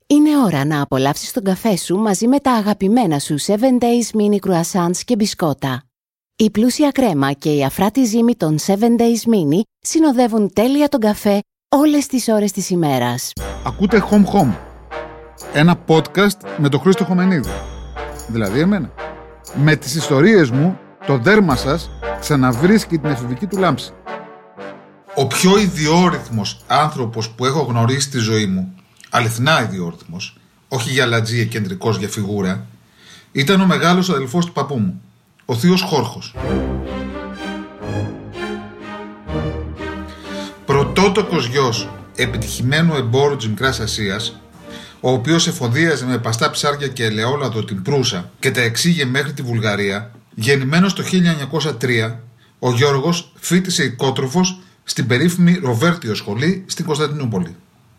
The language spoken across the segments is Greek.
Είναι ώρα να απολαύσεις τον καφέ σου μαζί με τα αγαπημένα σου 7 Days Mini Croissants και μπισκότα. Η πλούσια κρέμα και η αφράτη ζύμη των 7 Days Mini συνοδεύουν τέλεια τον καφέ όλες τις ώρες της ημέρας. Ακούτε Home Home, ένα podcast με τον Χρήστο Χομενίδη, δηλαδή εμένα. Με τις ιστορίες μου, το δέρμα σας ξαναβρίσκει την εφηβική του λάμψη. Ο πιο ιδιόρυθμος άνθρωπος που έχω γνωρίσει στη ζωή μου, αληθινά ιδιόρυθμος, όχι γυαλατζή εκκεντρικός για φιγούρα, ήταν ο μεγάλος αδελφός του παππού μου, ο θείος Χόρχος. Πρωτότοκος γιος επιτυχημένου εμπόρου της Μικράς Ασίας, ο οποίος εφοδίαζε με παστά ψάρια και ελαιόλαδο την Προύσα και τα εξήγε μέχρι τη Βουλγαρία, γεννημένος το 1903, ο Γιώργος φοίτησε οικότροφος στην περίφημη Ροβέρτιο σχολή στην Κωνσταντινούπολη.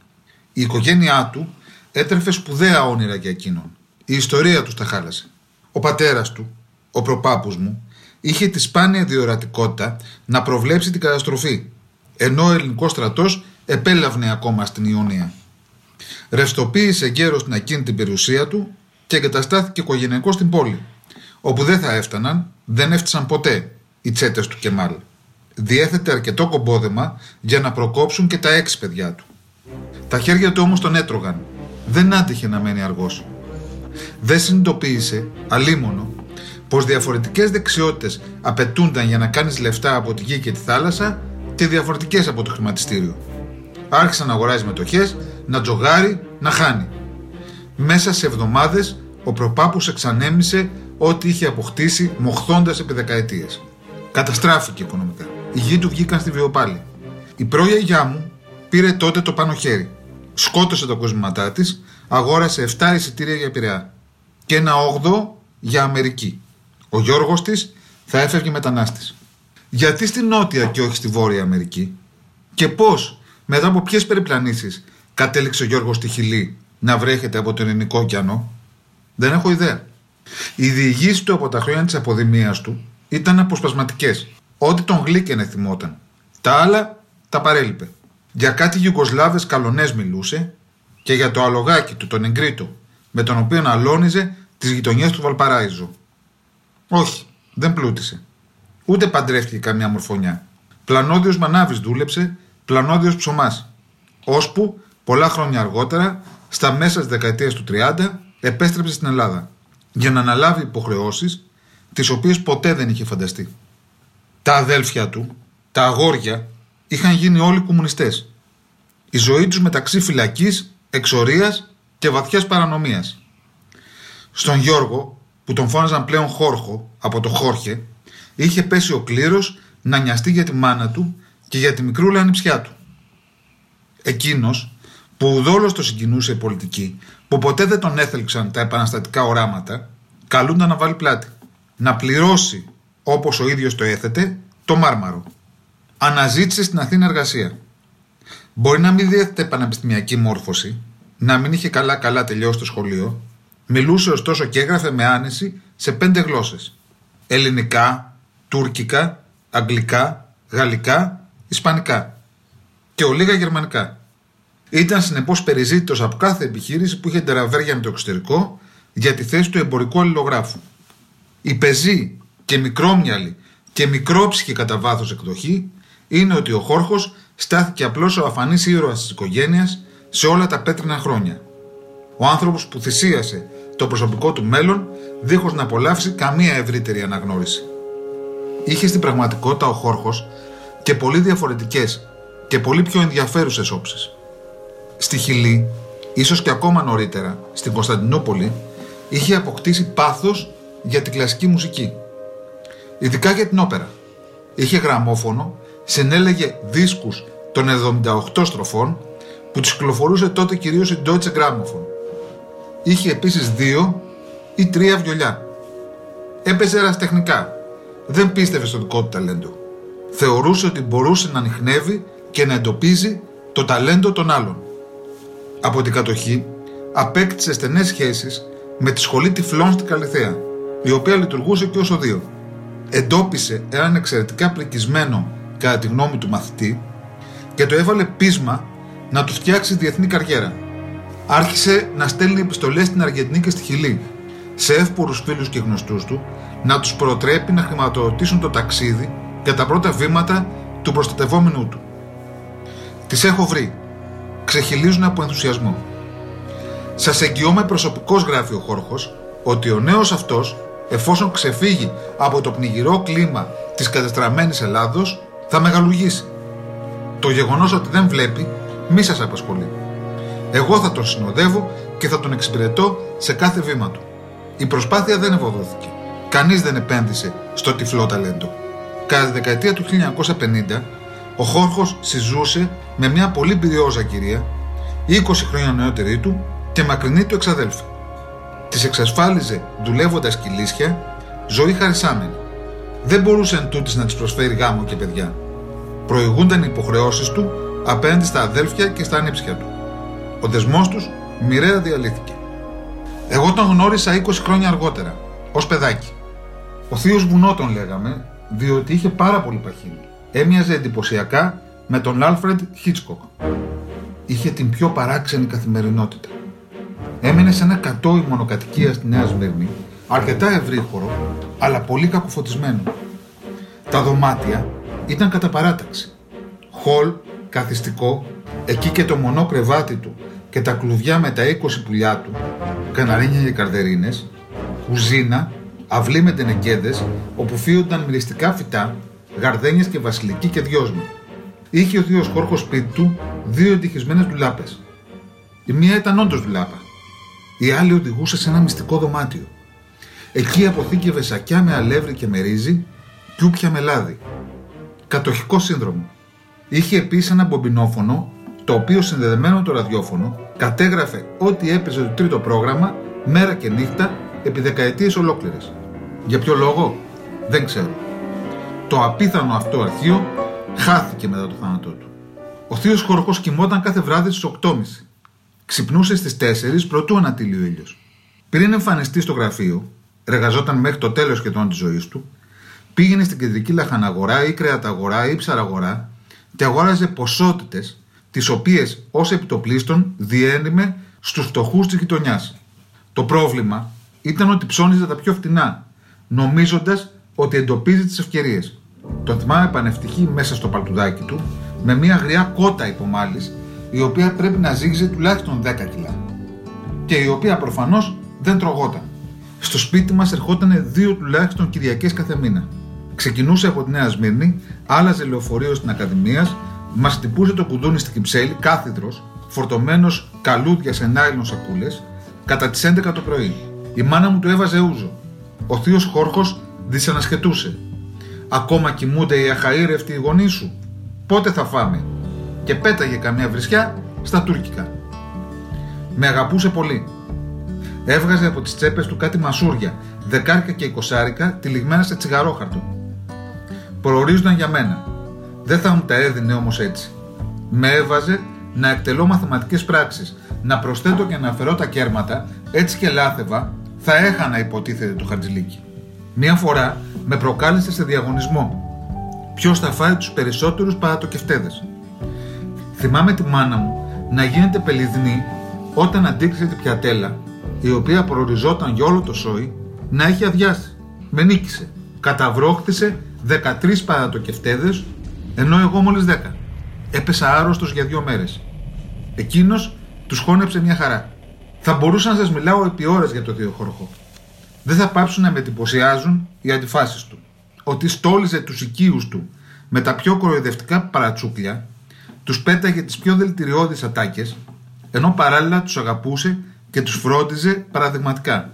Η οικογένειά του έτρεφε σπουδαία όνειρα για εκείνον. Η ιστορία του τα χάλασε. Ο πατέρας του, ο προπάπους μου, είχε τη σπάνια διορατικότητα να προβλέψει την καταστροφή, ενώ ο ελληνικός στρατός επέλαβνε ακόμα στην Ιωνία. Ρευστοποίησε γέρος την ακίνητη περιουσία του και εγκαταστάθηκε οικογενειακός στην πόλη, όπου δεν θα έφταναν, δεν έφτασαν ποτέ οι τσέτες του Κεμάλ. Διέθετε αρκετό κομπόδεμα για να προκόψουν και τα 6 παιδιά του. Τα χέρια του όμως τον έτρωγαν. Δεν άντυχε να μένει αργός. Δεν συνειδητοποίησε, αλίμονο, πως διαφορετικές δεξιότητες απαιτούνταν για να κάνεις λεφτά από τη γη και τη θάλασσα και διαφορετικές από το χρηματιστήριο. Άρχισε να αγοράζει μετοχές, να τζογάρει, να χάνει. Μέσα σε εβδομάδες ο προπάπους εξανέμισε ό,τι είχε αποκτήσει μοχθώντας επί δεκαετίες. Καταστράφηκε οικονομικά. Οι γη του βγήκαν στη βιοπάλη. Η πρόγιαγιά μου πήρε τότε το πάνω χέρι. Σκότωσε τα κοσμήματά της, αγόρασε 7 εισιτήρια για Πειραιά και ένα 8 για Αμερική. Ο Γιώργος της θα έφευγε μετανάστης. Γιατί στη Νότια και όχι στη Βόρεια Αμερική? Και πώς, μετά από ποιες περιπλανήσεις, κατέληξε ο Γιώργος στη Χιλή να βρέχεται από τον Ειρηνικό ωκεανό? Δεν έχω ιδέα. Οι διηγήσεις του από τα χρόνια της αποδημίας του ήταν αποσπασματικές. Ό,τι τον γλύκαινε θυμόταν. Τα άλλα τα παρέλειπε. Για κάτι Ιουγκοσλάβες καλονές μιλούσε και για το αλογάκι του, τον Εγκρίτο, με τον οποίο αλώνιζε τις γειτονιές του Βαλπαράιζο. Όχι, δεν πλούτησε. Ούτε παντρεύτηκε καμιά μορφωνιά. Πλανόδιος μανάβης δούλεψε, πλανόδιος ψωμάς. Ώσπου, πολλά χρόνια αργότερα, στα μέσα της δεκαετίας του 30, επέστρεψε στην Ελλάδα για να αναλάβει υποχρεώσεις τις οποίες ποτέ δεν είχε φανταστεί. Τα αδέλφια του, τα αγόρια, είχαν γίνει όλοι κομμουνιστές. Η ζωή τους μεταξύ φυλακής, εξορίας και βαθιάς παρανομίας. Στον Γιώργο, που τον φώναζαν πλέον Χόρχο από το Χόρχε, είχε πέσει ο κλήρος να νοιαστεί για τη μάνα του και για τη μικρούλα ανιψιά του. Εκείνος, που ουδόλως το συγκινούσε η πολιτική, που ποτέ δεν τον έθελξαν τα επαναστατικά οράματα, καλούνταν να βάλει πλάτη. Να πληρώσει, όπως ο ίδιος το έθετε, το μάρμαρο. Αναζήτησε στην Αθήνα εργασία. Μπορεί να μην διέθετε πανεπιστημιακή μόρφωση, να μην είχε καλά τελειώσει το σχολείο, μιλούσε ωστόσο και έγραφε με άνεση σε 5 γλώσσες. Ελληνικά, τουρκικά, αγγλικά, γαλλικά, ισπανικά και ολίγα γερμανικά. Ήταν συνεπώς περιζήτητος από κάθε επιχείρηση που είχε τεραβέρια με το εξωτερικό για τη θέση του εμπορικού αλληλογράφου. Η πεζή και μικρόμυαλη και μικρόψυχη κατά βάθος εκδοχή είναι ότι ο Χόρχος στάθηκε απλώς ο αφανής ήρωας της οικογένειας σε όλα τα πέτρινα χρόνια. Ο άνθρωπος που θυσίασε το προσωπικό του μέλλον δίχως να απολαύσει καμία ευρύτερη αναγνώριση. Είχε στην πραγματικότητα ο Χόρχος και πολύ διαφορετικές και πολύ πιο ενδιαφέρουσες όψεις. Στη Χιλή, ίσως και ακόμα νωρίτερα, στην Κωνσταντινούπολη, είχε αποκτήσει πάθος για την κλασική μουσική. Ειδικά για την όπερα. Είχε γραμμόφωνο, συνέλεγε δίσκους των 78 στροφών που τους κυκλοφορούσε τότε κυρίως η Deutsche Grammophon. Είχε επίσης 2 ή 3 βιολιά. Έπαιζε ερασιτεχνικά. Δεν πίστευε στο δικό του ταλέντο. Θεωρούσε ότι μπορούσε να ανιχνεύει και να εντοπίζει το ταλέντο των άλλων. Από την κατοχή απέκτησε στενές σχέσεις με τη σχολή τυφλών στην Καλιθέα, η οποία λειτουργούσε και ως οδείο. Εντόπισε έναν εξαιρετικά πρικισμένο, κατά τη γνώμη του, μαθητή και το έβαλε πείσμα να του φτιάξει διεθνή καριέρα. Άρχισε να στέλνει επιστολές στην Αργεντινή και στη Χιλή, σε εύπορους φίλους και γνωστούς του, να τους προτρέπει να χρηματοδοτήσουν το ταξίδι για τα πρώτα βήματα του προστατευόμενου του. «Τις έχω βρει. Ξεχυλίζουν από ενθουσιασμό. Σας εγγυώμαι προσωπικώς», γράφει ο Χόρχος, «ότι ο νέος αυτός, εφόσον ξεφύγει από το πνιγυρό κλίμα της κατεστραμμένης Ελλάδος, θα μεγαλουργήσει. Το γεγονός ότι δεν βλέπει μη σας απασχολεί. Εγώ θα τον συνοδεύω και θα τον εξυπηρετώ σε κάθε βήμα του». Η προσπάθεια δεν ευωδόθηκε. Κανείς δεν επένδυσε στο τυφλό ταλέντο. Κατά τη δεκαετία του 1950, ο Χόρχος συζούσε με μια πολύ πυριόζα κυρία, 20 χρόνια νεότερη του και μακρινή του εξαδέλφη. Της εξασφάλιζε, δουλεύοντας κυλίσια, ζωή χαρισάμενη. Δεν μπορούσε εν τούτης να της προσφέρει γάμο και παιδιά. Προηγούνταν οι υποχρεώσεις του απέναντι στα αδέλφια και στα ανήψια του. Ο δεσμός τους μοιραία διαλύθηκε. Εγώ τον γνώρισα 20 χρόνια αργότερα, ως παιδάκι. Ο θείος βουνό τον λέγαμε, διότι είχε πάρα πολύ παχύνη. Έμοιαζε εντυπωσιακά με τον Άλφρεντ Χίτσκοκ. Είχε την πιο παράξενη καθημερινότητα. Έμενε σε ένα κατόι μονοκατοικία στη Νέα Σμύρνη, αρκετά ευρύχωρο, αλλά πολύ κακοφωτισμένο. Τα δωμάτια ήταν κατά παράταξη. Χολ, καθιστικό, εκεί και το μονό κρεβάτι του και τα κλουβιά με τα 20 πουλιά του, καναρίνια και καρδερίνες, κουζίνα, αυλή με τενεκέδες, όπου φύονταν μυριστικά φυτά, γαρδένιες και βασιλική και δυόσμη. Είχε ο θείος Χόρχος σπίτι του 2 εντυχισμένες ντουλάπες. Η μία ήταν όντως ντουλάπα. Η άλλη οδηγούσε σε ένα μυστικό δωμάτιο. Εκεί αποθήκευε σακιά με αλεύρι και με ρύζι, κιούπια με λάδι. Κατοχικό σύνδρομο. Είχε επίσης ένα μπομπινόφωνο, το οποίο συνδεδεμένο με το ραδιόφωνο κατέγραφε ό,τι έπαιζε το τρίτο πρόγραμμα μέρα και νύχτα επί δεκαετίες ολόκληρες. Για ποιο λόγο? Δεν ξέρω. Το απίθανο αυτό αρχείο χάθηκε μετά το θάνατό του. Ο θείος Χόρχος κοιμόταν κάθε βράδυ στις 8:30. Ξυπνούσε στις 4 προτού ανατείλει ο ήλιος. Πριν εμφανιστεί στο γραφείο, εργαζόταν μέχρι το τέλος σχεδόν της ζωής του, πήγαινε στην κεντρική λαχαναγορά ή κρεαταγορά ή ψαραγορά και αγόραζε ποσότητες, τις οποίες ως επιτοπλίστων διένυμε στους φτωχούς της γειτονιάς. Το πρόβλημα ήταν ότι ψώνιζε τα πιο φτηνά, νομίζοντας ότι εντοπίζει τις ευκαιρίες. Τον θυμάμαι πανευτυχή μέσα στο παλτουδάκι του, με μια γριά κότα υπομάλης, η οποία πρέπει να ζύγιζε τουλάχιστον 10 κιλά και η οποία προφανώς δεν τρογόταν. Στο σπίτι μας ερχότανε 2 τουλάχιστον Κυριακές κάθε μήνα. Ξεκινούσε από τη Νέα Σμύρνη, άλλαζε λεωφορείο στην Ακαδημίας, μας χτυπούσε το κουδούνι στην Κυψέλη, κάθιδρος, φορτωμένος καλούδια σε νάιλον σακούλες, κατά τις 11 το πρωί. Η μάνα μου του έβαζε ούζο. Ο θείος Χόρχος δυσανασχετούσε. «Ακόμα κοιμούνται οι αχαήρευτοι οι γονείς σου? Πότε θα φάμε?» Και πέταγε καμιά βρισιά στα τουρκικά. Με αγαπούσε πολύ. Έβγαζε από τις τσέπες του κάτι μασούρια, 10 και 20 τυλιγμένα σε τσιγαρόχαρτο. Προορίζονταν για μένα. Δεν θα μου τα έδινε όμως έτσι. Με έβαζε να εκτελώ μαθηματικές πράξεις, να προσθέτω και να αφαιρώ τα κέρματα, έτσι και λάθευα, θα έχανα υποτίθεται το χαρτζηλίκι. Μία φορά με προκάλεσε σε διαγωνισμό. Ποιος θα φάει τους περισσότερους παρατοκευτέδες. Θυμάμαι τη μάνα μου να γίνεται πελιδνή όταν αντίκρισε την πιατέλα, η οποία προοριζόταν για όλο το σόι, να έχει αδειάσει. Με νίκησε. Καταβρόχτησε 13 παρατοκευτέδες, ενώ εγώ μόλις 10. Έπεσα άρρωστος για 2 μέρες. Εκείνος τους χώνεψε μια χαρά. Θα μπορούσα να σας μιλάω επί ώρες για το θείο Χόρχο. Δεν θα πάψουν να με εντυπωσιάζουν οι αντιφάσεις του. Ότι στόλιζε τους οικείους του με τα πιο κοροϊδευτικά παρατσούκλια, τους πέταγε τις πιο δηλητηριώδεις ατάκες, ενώ παράλληλα τους αγαπούσε και τους φρόντιζε παραδειγματικά.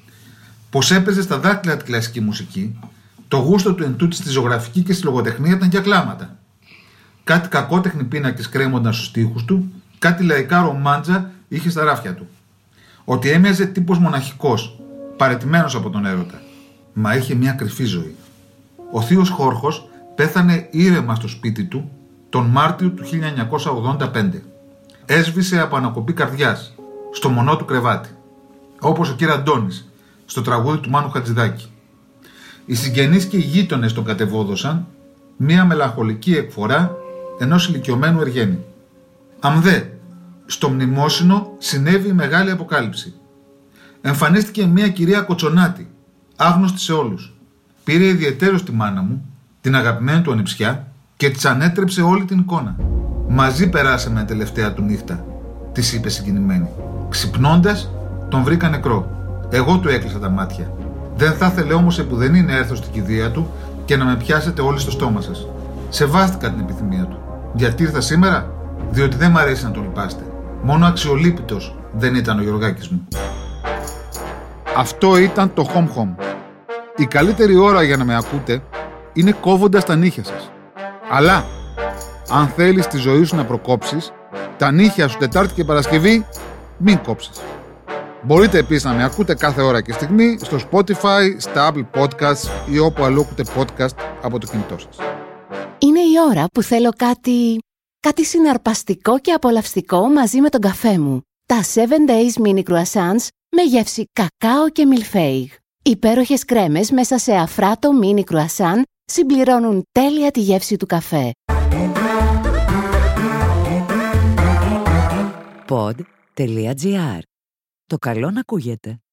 Πως έπαιζε στα δάκτυλα τη κλασική μουσική, το γούστο του εντούτοις στη ζωγραφική και στη λογοτεχνία ήταν για κλάματα. Κάτι κακότεχνοι πίνακες κρέμονταν στους τοίχους του, κάτι λαϊκά ρομάντζα είχε στα ράφια του. Ότι έμοιαζε τύπος μοναχικός, παραιτημένος από τον έρωτα. Μα είχε μια κρυφή ζωή. Ο θείος Χόρχος πέθανε ήρεμα στο σπίτι του τον Μάρτιο του 1985. Έσβησε από ανακοπή καρδιάς, στο μονό του κρεβάτι, όπως ο κ. Αντώνης, στο τραγούδι του Μάνου Χατζηδάκη. Οι συγγενείς και οι γείτονες τον κατεβόδωσαν, μία μελαγχολική εκφορά ενός ηλικιωμένου εργένη. Αμδέ, στο μνημόσυνο συνέβη η μεγάλη αποκάλυψη. Εμφανίστηκε μια κυρία Κοτσονάτη, άγνωστη σε όλους. Πήρε ιδιαιτέρως τη μάνα μου, την αγαπημένη του ανιψιά, και της ανέτρεψε όλη την εικόνα. Μαζί περάσαμε τελευταία του νύχτα, της είπε συγκινημένη. Ξυπνώντας, τον βρήκα νεκρό. Εγώ του έκλεισα τα μάτια. Δεν θα ήθελε όμως επουδενή να έρθω στην κηδεία του και να με πιάσετε όλοι στο στόμα σας. Σεβάστηκα την επιθυμία του. Γιατί ήρθα σήμερα? Διότι δεν μ' αρέσει να το λυπάστε. Μόνο αξιολύπητος δεν ήταν ο Γιωργάκης μου. Αυτό ήταν το Home Home. Η καλύτερη ώρα για να με ακούτε είναι κόβοντας τα νύχια σας. Αλλά, αν θέλεις τη ζωή σου να προκόψεις, τα νύχια σου Τετάρτη και Παρασκευή μην κόψεις. Μπορείτε επίσης να με ακούτε κάθε ώρα και στιγμή στο Spotify, στα Apple Podcasts ή όπου αλλού ακούτε podcast από το κινητό σας. Είναι η ώρα που θέλω κάτι συναρπαστικό και απολαυστικό μαζί με τον καφέ μου. Τα 7 Days Mini Croissants με γεύση κακάο και μιλφέιγ. Υπέροχες κρέμες μέσα σε αφράτο mini croissant συμπληρώνουν τέλεια τη γεύση του καφέ. Pod.gr. Το καλό να ακούγεται.